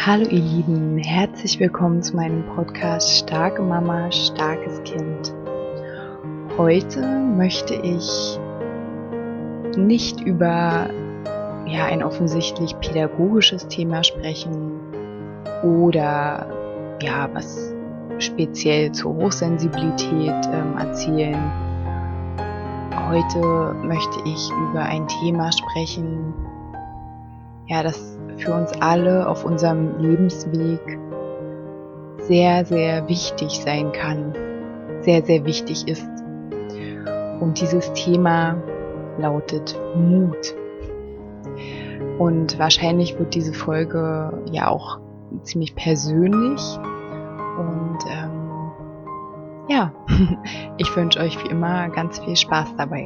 Hallo ihr Lieben, herzlich willkommen zu meinem Podcast Starke Mama, starkes Kind. Heute möchte ich nicht über ein offensichtlich pädagogisches Thema sprechen oder was speziell zur Hochsensibilität erzählen. Heute möchte ich über ein Thema sprechen, das für uns alle auf unserem Lebensweg sehr, sehr wichtig sein kann, sehr, sehr wichtig ist. Und dieses Thema lautet Mut. Und wahrscheinlich wird diese Folge ja auch ziemlich persönlich. Und ich wünsche euch wie immer ganz viel Spaß dabei.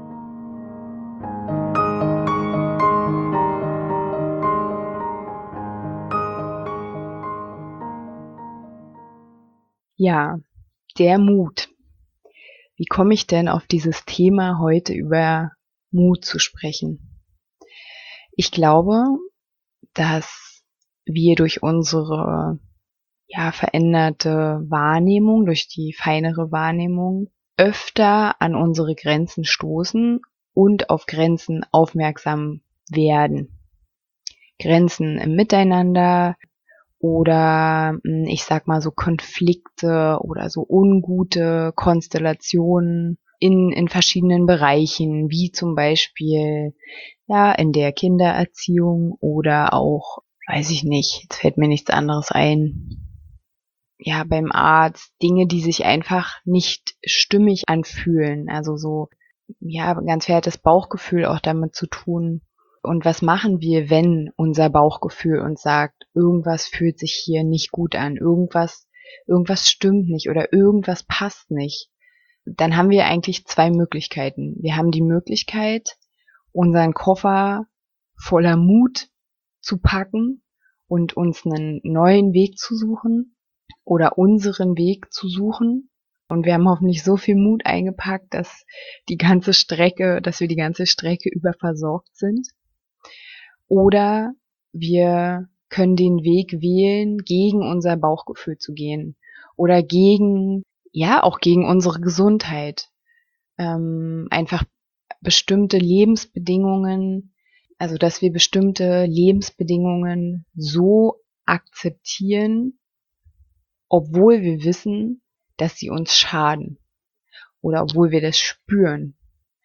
Ja, der Mut. Wie komme ich denn auf dieses Thema heute über Mut zu sprechen? Ich glaube, dass wir durch unsere veränderte Wahrnehmung, durch die feinere Wahrnehmung öfter an unsere Grenzen stoßen und auf Grenzen aufmerksam werden. Grenzen im Miteinander oder ich sag mal so Konflikte oder so ungute Konstellationen in verschiedenen Bereichen, wie zum Beispiel in der Kindererziehung oder auch, weiß ich nicht, jetzt fällt mir nichts anderes ein, beim Arzt, Dinge, die sich einfach nicht stimmig anfühlen, also so, ganz viel hat das Bauchgefühl auch damit zu tun. Und was machen wir, wenn unser Bauchgefühl uns sagt, irgendwas fühlt sich hier nicht gut an, irgendwas stimmt nicht oder irgendwas passt nicht? Dann haben wir eigentlich zwei Möglichkeiten. Wir haben die Möglichkeit, unseren Koffer voller Mut zu packen und uns einen neuen Weg zu suchen oder unseren Weg zu suchen. Und wir haben hoffentlich so viel Mut eingepackt, dass wir die ganze Strecke über versorgt sind. Oder wir können den Weg wählen, gegen unser Bauchgefühl zu gehen oder auch gegen unsere Gesundheit. Einfach bestimmte Lebensbedingungen, also dass wir bestimmte Lebensbedingungen so akzeptieren, obwohl wir wissen, dass sie uns schaden oder obwohl wir das spüren.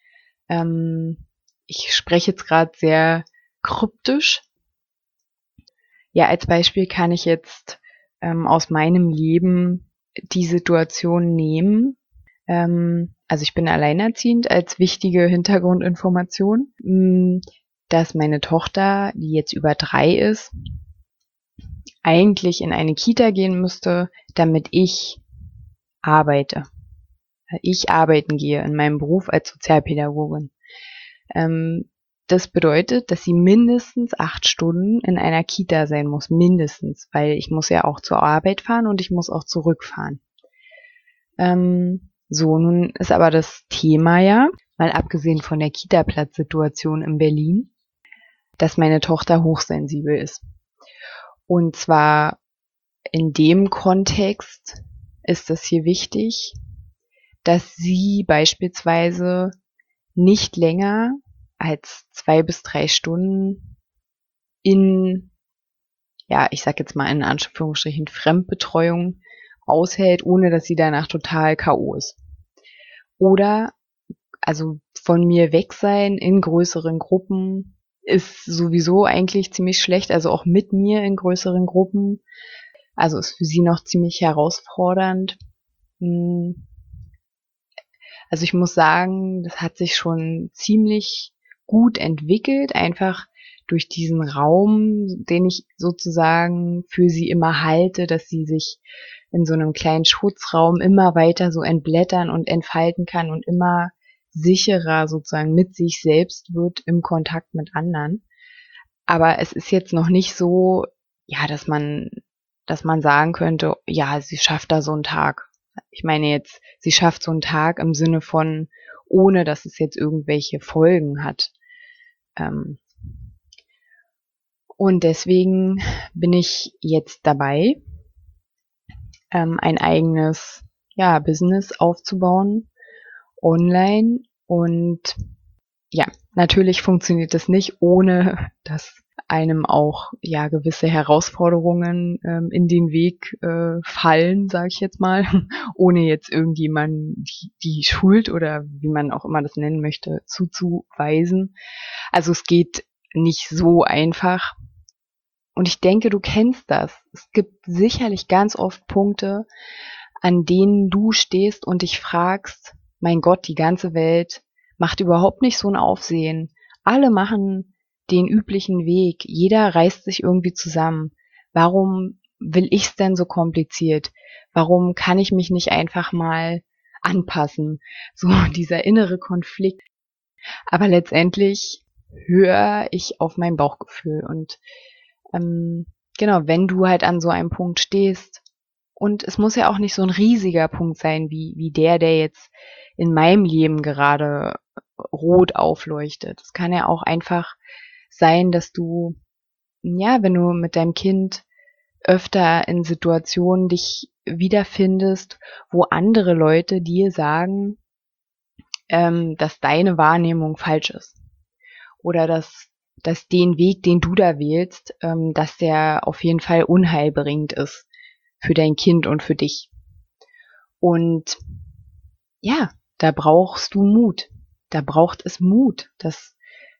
Ich spreche jetzt gerade sehr kryptisch. Ja, als Beispiel kann ich jetzt aus meinem Leben die Situation nehmen. Also ich bin alleinerziehend, als wichtige Hintergrundinformation, dass meine Tochter, die jetzt über 3 ist, eigentlich in eine Kita gehen müsste, damit ich arbeiten gehe in meinem Beruf als Sozialpädagogin. Das bedeutet, dass sie mindestens 8 Stunden in einer Kita sein muss, mindestens, weil ich muss ja auch zur Arbeit fahren und ich muss auch zurückfahren. Nun ist aber das Thema mal abgesehen von der Kita-Platz-Situation in Berlin, dass meine Tochter hochsensibel ist. Und zwar in dem Kontext ist es hier wichtig, dass sie beispielsweise nicht länger als 2 bis 3 Stunden ich sag jetzt mal in Anführungsstrichen Fremdbetreuung aushält, ohne dass sie danach total K.O. ist. Oder also von mir weg sein in größeren Gruppen ist sowieso eigentlich ziemlich schlecht, also auch mit mir in größeren Gruppen. Also ist für sie noch ziemlich herausfordernd. Also ich muss sagen, das hat sich schon ziemlich gut entwickelt, einfach durch diesen Raum, den ich sozusagen für sie immer halte, dass sie sich in so einem kleinen Schutzraum immer weiter so entblättern und entfalten kann und immer sicherer sozusagen mit sich selbst wird im Kontakt mit anderen. Aber es ist jetzt noch nicht so, dass man sagen könnte, sie schafft da so einen Tag. Ich meine jetzt, sie schafft so einen Tag im Sinne von, ohne dass es jetzt irgendwelche Folgen hat. Und deswegen bin ich jetzt dabei, ein eigenes Business aufzubauen, online. Und ja, natürlich funktioniert das nicht, ohne dass einem auch gewisse Herausforderungen in den Weg fallen, sage ich jetzt mal, ohne jetzt irgendjemanden die Schuld oder wie man auch immer das nennen möchte, zuzuweisen. Also es geht nicht so einfach. Und ich denke, du kennst das. Es gibt sicherlich ganz oft Punkte, an denen du stehst und dich fragst, mein Gott, die ganze Welt macht überhaupt nicht so ein Aufsehen. Alle machen den üblichen Weg. Jeder reißt sich irgendwie zusammen. Warum will ich's denn so kompliziert? Warum kann ich mich nicht einfach mal anpassen? So dieser innere Konflikt. Aber letztendlich höre ich auf mein Bauchgefühl und genau, wenn du halt an so einem Punkt stehst, und es muss ja auch nicht so ein riesiger Punkt sein, wie der jetzt in meinem Leben gerade rot aufleuchtet. Es kann ja auch einfach sein, dass du, wenn du mit deinem Kind öfter in Situationen dich wiederfindest, wo andere Leute dir sagen, dass deine Wahrnehmung falsch ist. Oder dass den Weg, den du da wählst, dass der auf jeden Fall unheilbringend ist für dein Kind und für dich. Und ja, da brauchst du Mut. Da braucht es Mut, dass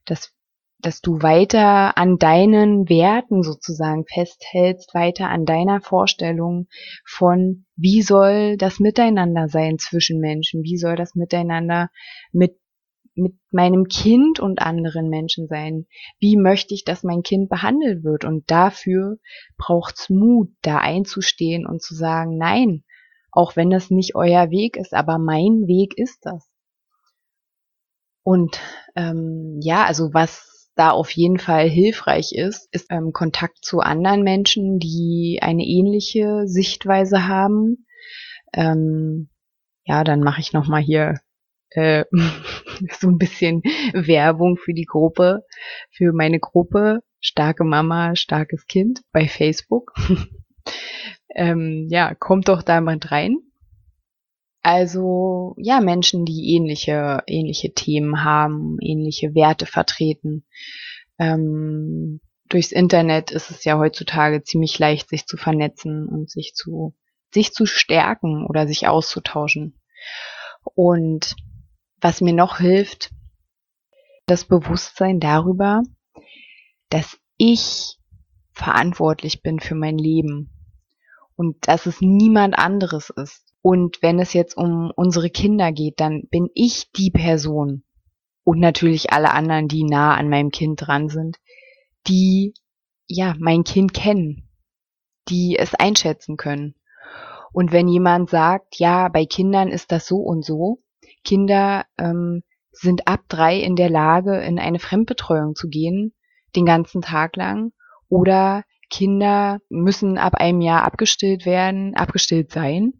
du weiter an deinen Werten sozusagen festhältst, weiter an deiner Vorstellung von, wie soll das Miteinander sein zwischen Menschen, wie soll das Miteinander mit meinem Kind und anderen Menschen sein? Wie möchte ich, dass mein Kind behandelt wird? Und dafür braucht's Mut, da einzustehen und zu sagen, nein, auch wenn das nicht euer Weg ist, aber mein Weg ist das. Und also was da auf jeden Fall hilfreich ist Kontakt zu anderen Menschen, die eine ähnliche Sichtweise haben. Dann mache ich nochmal hier so ein bisschen Werbung für die Gruppe, für meine Gruppe Starke Mama, starkes Kind bei Facebook. Kommt doch da mal rein. Also, Menschen, die ähnliche Themen haben, ähnliche Werte vertreten. Durchs Internet ist es ja heutzutage ziemlich leicht, sich zu vernetzen und sich zu stärken oder sich auszutauschen. Und was mir noch hilft, das Bewusstsein darüber, dass ich verantwortlich bin für mein Leben und dass es niemand anderes ist. Und wenn es jetzt um unsere Kinder geht, dann bin ich die Person und natürlich alle anderen, die nah an meinem Kind dran sind, die mein Kind kennen, die es einschätzen können. Und wenn jemand sagt, ja, bei Kindern ist das so und so, Kinder sind ab 3 in der Lage, in eine Fremdbetreuung zu gehen, den ganzen Tag lang, oder Kinder müssen ab einem Jahr abgestillt sein,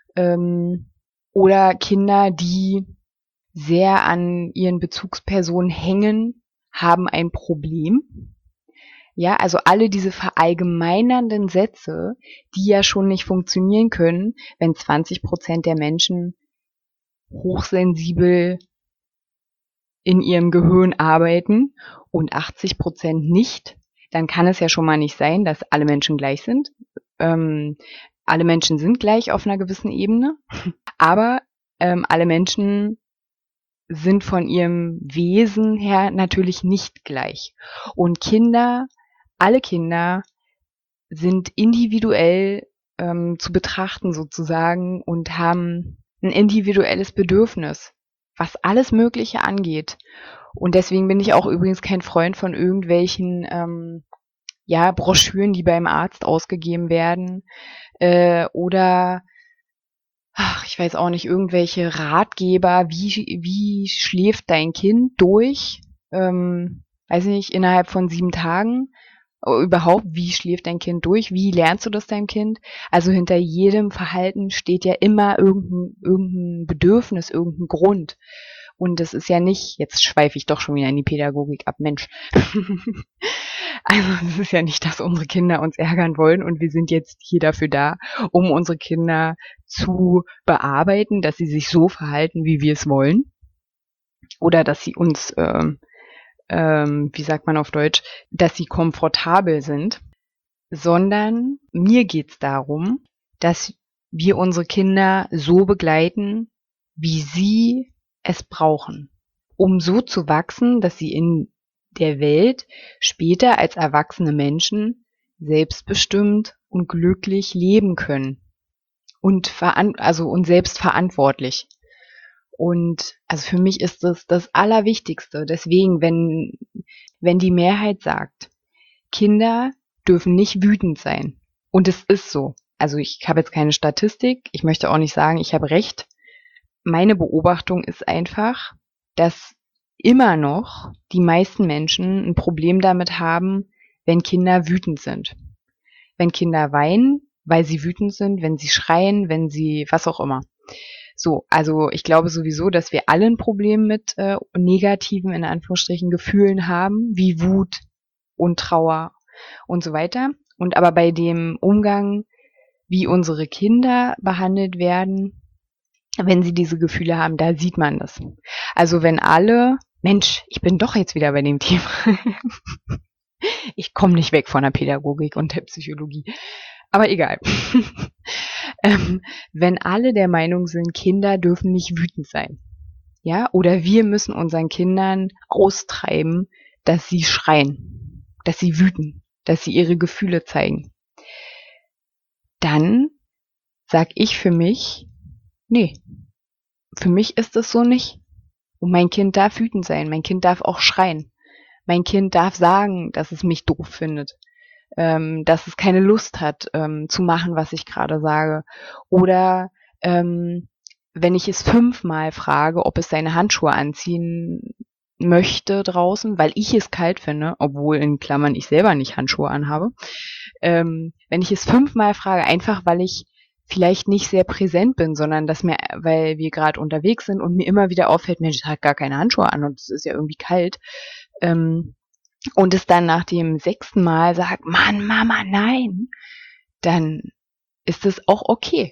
oder Kinder, die sehr an ihren Bezugspersonen hängen, haben ein Problem. Ja, also alle diese verallgemeinernden Sätze, die ja schon nicht funktionieren können, wenn 20% der Menschen hochsensibel in ihrem Gehirn arbeiten und 80% nicht, dann kann es ja schon mal nicht sein, dass alle Menschen gleich sind. Alle Menschen sind gleich auf einer gewissen Ebene, aber alle Menschen sind von ihrem Wesen her natürlich nicht gleich. Und alle Kinder sind individuell zu betrachten sozusagen und haben ein individuelles Bedürfnis, was alles Mögliche angeht. Und deswegen bin ich auch übrigens kein Freund von irgendwelchen Broschüren, die beim Arzt ausgegeben werden, oder ich weiß auch nicht, irgendwelche Ratgeber, wie schläft dein Kind durch, weiß ich nicht, innerhalb von 7 Tagen, überhaupt, wie schläft dein Kind durch, wie lernst du das deinem Kind? Also hinter jedem Verhalten steht ja immer irgendein Bedürfnis, irgendein Grund. Und das ist ja nicht, jetzt schweife ich doch schon wieder in die Pädagogik ab, Mensch. Also es ist ja nicht, dass unsere Kinder uns ärgern wollen und wir sind jetzt hier dafür da, um unsere Kinder zu bearbeiten, dass sie sich so verhalten, wie wir es wollen. Oder dass sie uns, wie sagt man auf Deutsch, dass sie komfortabel sind. Sondern mir geht's darum, dass wir unsere Kinder so begleiten, wie sie es brauchen, um so zu wachsen, dass sie in der Welt später als erwachsene Menschen selbstbestimmt und glücklich leben können und selbstverantwortlich. Und also für mich ist das Allerwichtigste. Deswegen, wenn die Mehrheit sagt, Kinder dürfen nicht wütend sein. Und es ist so. Also ich habe jetzt keine Statistik. Ich möchte auch nicht sagen, ich habe recht. Meine Beobachtung ist einfach, dass immer noch die meisten Menschen ein Problem damit haben, wenn Kinder wütend sind. Wenn Kinder weinen, weil sie wütend sind, wenn sie schreien, wenn sie was auch immer. So, also ich glaube sowieso, dass wir alle ein Problem mit negativen, in Anführungsstrichen, Gefühlen haben, wie Wut und Trauer und so weiter. Und aber bei dem Umgang, wie unsere Kinder behandelt werden, wenn sie diese Gefühle haben, da sieht man das. Also wenn alle, Mensch, ich bin doch jetzt wieder bei dem Thema. Ich komme nicht weg von der Pädagogik und der Psychologie. Aber egal. Wenn alle der Meinung sind, Kinder dürfen nicht wütend sein. Ja, oder wir müssen unseren Kindern austreiben, dass sie schreien, dass sie wüten, dass sie ihre Gefühle zeigen. Dann sag ich für mich, nee, für mich ist es so nicht. Und mein Kind darf wütend sein, mein Kind darf auch schreien. Mein Kind darf sagen, dass es mich doof findet, dass es keine Lust hat, zu machen, was ich gerade sage. Oder wenn ich es 5-mal frage, ob es seine Handschuhe anziehen möchte draußen, weil ich es kalt finde, obwohl in Klammern ich selber nicht Handschuhe anhabe. Wenn ich es 5-mal frage, einfach weil ich vielleicht nicht sehr präsent bin, sondern weil wir gerade unterwegs sind und mir immer wieder auffällt, Mensch, es hat gar keine Handschuhe an und es ist ja irgendwie kalt. Und es dann nach dem 6. Mal sagt, Mann, Mama, nein, dann ist es auch okay.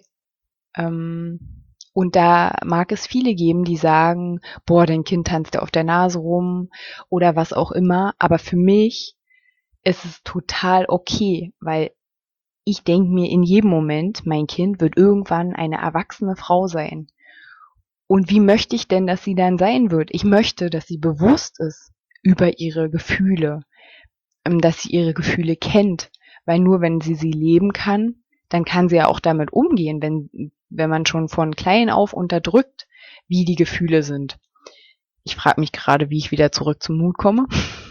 Und da mag es viele geben, die sagen, boah, dein Kind tanzt ja auf der Nase rum oder was auch immer. Aber für mich ist es total okay, weil ich denke mir in jedem Moment, mein Kind wird irgendwann eine erwachsene Frau sein. Und wie möchte ich denn, dass sie dann sein wird? Ich möchte, dass sie bewusst ist über ihre Gefühle, dass sie ihre Gefühle kennt. Weil nur wenn sie leben kann, dann kann sie ja auch damit umgehen, wenn man schon von klein auf unterdrückt, wie die Gefühle sind. Ich frage mich gerade, wie ich wieder zurück zum Mut komme.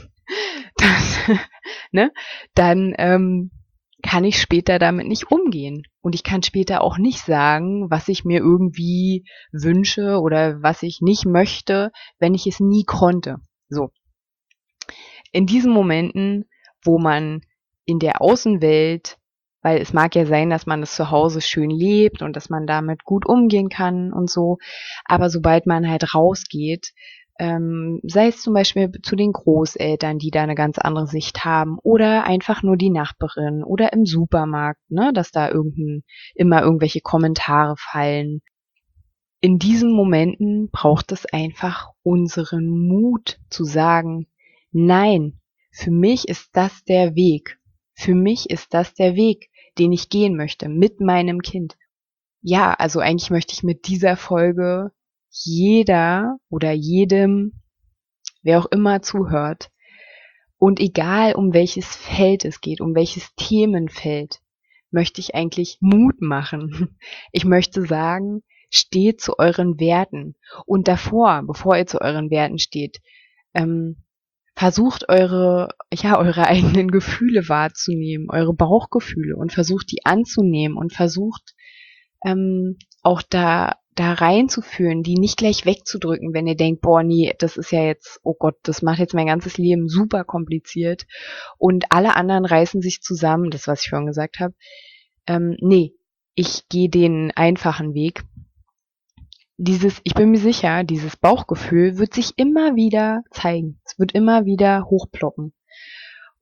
Dann kann ich später damit nicht umgehen. Und ich kann später auch nicht sagen, was ich mir irgendwie wünsche oder was ich nicht möchte, wenn ich es nie konnte. So. In diesen Momenten, wo man in der Außenwelt, weil es mag ja sein, dass man es zu Hause schön lebt und dass man damit gut umgehen kann und so, aber sobald man halt rausgeht, sei es zum Beispiel zu den Großeltern, die da eine ganz andere Sicht haben, oder einfach nur die Nachbarin oder im Supermarkt, ne, dass da immer irgendwelche Kommentare fallen. In diesen Momenten braucht es einfach unseren Mut zu sagen, nein, für mich ist das der Weg. Für mich ist das der Weg, den ich gehen möchte mit meinem Kind. Ja, also eigentlich möchte ich mit dieser Folge jeder oder jedem, wer auch immer zuhört, und egal um welches Feld es geht, um welches Themenfeld, möchte ich eigentlich Mut machen. Ich möchte sagen, steht zu euren Werten. Und davor, bevor ihr zu euren Werten steht, versucht eure eigenen Gefühle wahrzunehmen, eure Bauchgefühle, und versucht die anzunehmen und versucht auch da reinzuführen, die nicht gleich wegzudrücken, wenn ihr denkt, boah, nee, das ist ja jetzt, oh Gott, das macht jetzt mein ganzes Leben super kompliziert und alle anderen reißen sich zusammen, das, was ich vorhin gesagt habe. Nee, ich gehe den einfachen Weg. Ich bin mir sicher, dieses Bauchgefühl wird sich immer wieder zeigen. Es wird immer wieder hochploppen.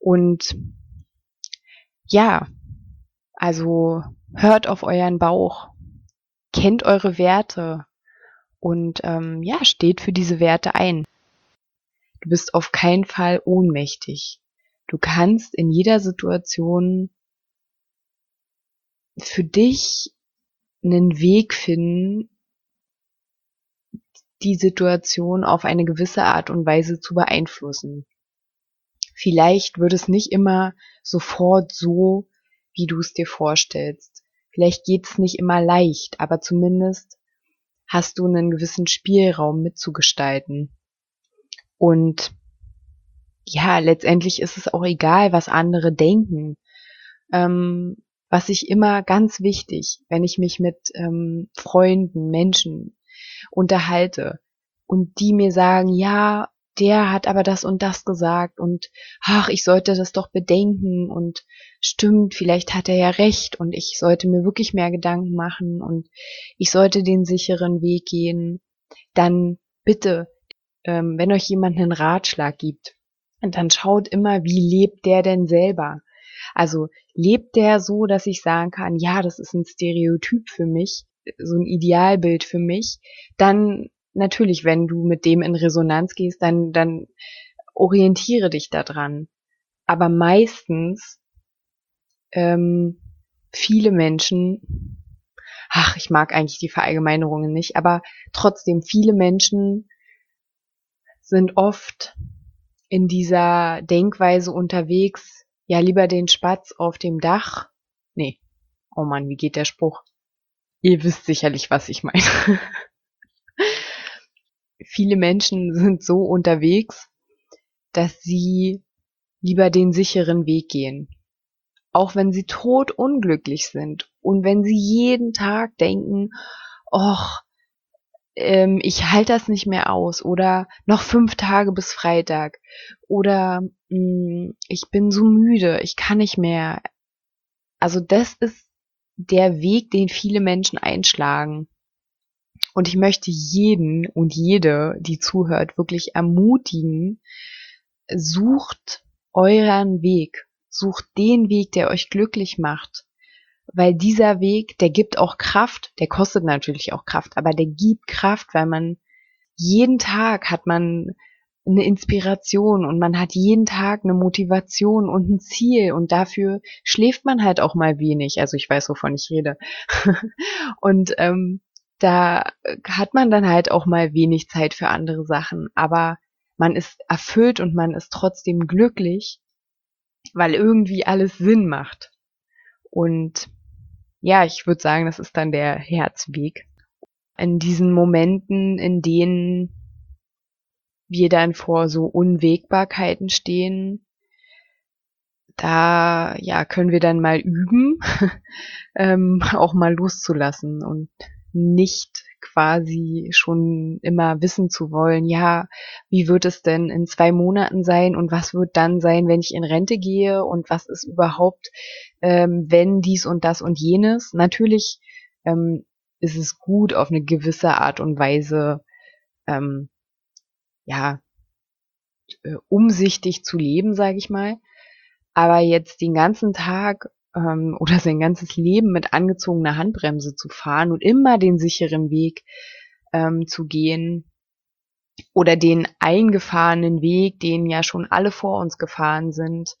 Und ja, also hört auf euren Bauch, kennt eure Werte und ja, steht für diese Werte ein. Du bist auf keinen Fall ohnmächtig. Du kannst in jeder Situation für dich einen Weg finden, die Situation auf eine gewisse Art und Weise zu beeinflussen. Vielleicht wird es nicht immer sofort so, wie du es dir vorstellst. Vielleicht geht es nicht immer leicht, aber zumindest hast du einen gewissen Spielraum mitzugestalten. Und ja, letztendlich ist es auch egal, was andere denken. Was ich immer ganz wichtig, wenn ich mich mit Freunden, Menschen unterhalte und die mir sagen, ja, der hat aber das und das gesagt und ach, ich sollte das doch bedenken und stimmt, vielleicht hat er ja recht und ich sollte mir wirklich mehr Gedanken machen und ich sollte den sicheren Weg gehen, dann bitte, wenn euch jemand einen Ratschlag gibt, dann schaut immer, wie lebt der denn selber? Also lebt der so, dass ich sagen kann, ja, das ist ein Stereotyp für mich, so ein Idealbild für mich, dann natürlich, wenn du mit dem in Resonanz gehst, dann orientiere dich daran. Aber meistens viele Menschen, ach, ich mag eigentlich die Verallgemeinerungen nicht, aber trotzdem viele Menschen sind oft in dieser Denkweise unterwegs, ja, lieber den Spatz auf dem Dach. Nee, oh Mann, wie geht der Spruch? Ihr wisst sicherlich, was ich meine. Viele Menschen sind so unterwegs, dass sie lieber den sicheren Weg gehen. Auch wenn sie todunglücklich sind und wenn sie jeden Tag denken, och, ich halte das nicht mehr aus oder noch 5 Tage bis Freitag oder ich bin so müde, ich kann nicht mehr. Also das ist der Weg, den viele Menschen einschlagen. Und ich möchte jeden und jede, die zuhört, wirklich ermutigen, sucht euren Weg, sucht den Weg, der euch glücklich macht. Weil dieser Weg, der gibt auch Kraft, der kostet natürlich auch Kraft, aber der gibt Kraft, weil man jeden Tag hat man eine Inspiration und man hat jeden Tag eine Motivation und ein Ziel und dafür schläft man halt auch mal wenig. Also ich weiß, wovon ich rede. Und da hat man dann halt auch mal wenig Zeit für andere Sachen, aber man ist erfüllt und man ist trotzdem glücklich, weil irgendwie alles Sinn macht. Und ja, ich würde sagen, das ist dann der Herzweg. In diesen Momenten, in denen wir dann vor so Unwägbarkeiten stehen, da ja können wir dann mal üben, auch mal loszulassen und nicht quasi schon immer wissen zu wollen, ja, wie wird es denn in 2 Monaten sein und was wird dann sein, wenn ich in Rente gehe und was ist überhaupt, wenn dies und das und jenes. Natürlich ist es gut, auf eine gewisse Art und Weise ja umsichtig zu leben, sage ich mal. Aber jetzt den ganzen Tag oder sein ganzes Leben mit angezogener Handbremse zu fahren und immer den sicheren Weg zu gehen oder den eingefahrenen Weg, den ja schon alle vor uns gefahren sind,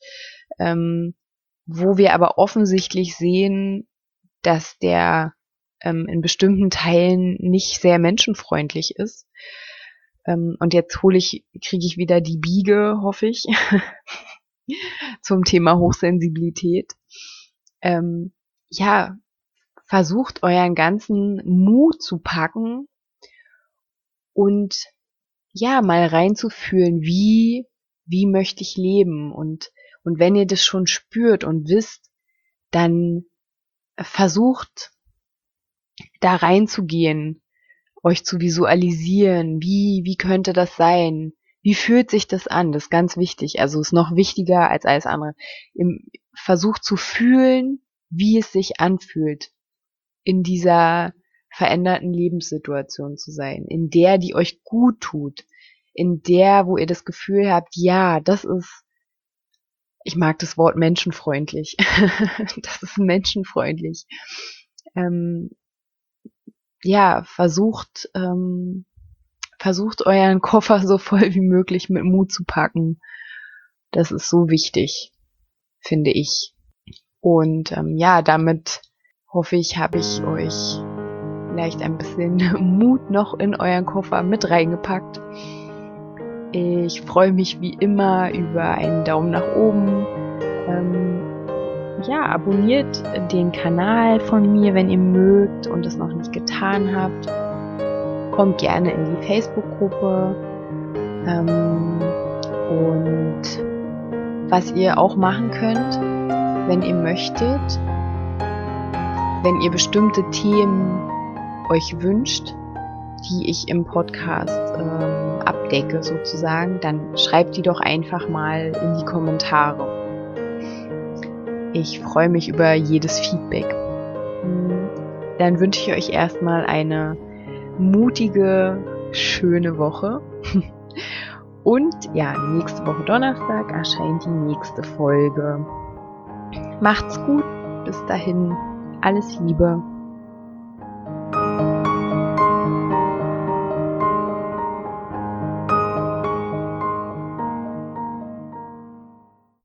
wo wir aber offensichtlich sehen, dass der in bestimmten Teilen nicht sehr menschenfreundlich ist. Und jetzt kriege ich wieder die Biege, hoffe ich, zum Thema Hochsensibilität. Ja, versucht euren ganzen Mut zu packen und ja, mal reinzufühlen, wie möchte ich leben und wenn ihr das schon spürt und wisst, dann versucht da reinzugehen, euch zu visualisieren, wie könnte das sein? Wie fühlt sich das an? Das ist ganz wichtig. Also ist noch wichtiger als alles andere. Versucht zu fühlen, wie es sich anfühlt, in dieser veränderten Lebenssituation zu sein, in der, die euch gut tut, in der, wo ihr das Gefühl habt, ja, das ist ich mag das Wort menschenfreundlich. Das ist menschenfreundlich. Ja, versucht euren Koffer so voll wie möglich mit Mut zu packen. Das ist so wichtig, finde ich. Und ja, damit hoffe ich, habe ich euch vielleicht ein bisschen Mut noch in euren Koffer mit reingepackt. Ich freue mich wie immer über einen Daumen nach oben. Ja, abonniert den Kanal von mir, wenn ihr mögt und es noch nicht getan habt. Kommt gerne in die Facebook-Gruppe. Und was ihr auch machen könnt, wenn ihr möchtet, wenn ihr bestimmte Themen euch wünscht, die ich im Podcast abdecke sozusagen, dann schreibt die doch einfach mal in die Kommentare. Ich freue mich über jedes Feedback. Dann wünsche ich euch erstmal eine mutige, schöne Woche. Und ja, nächste Woche Donnerstag erscheint die nächste Folge. Macht's gut, bis dahin, alles Liebe.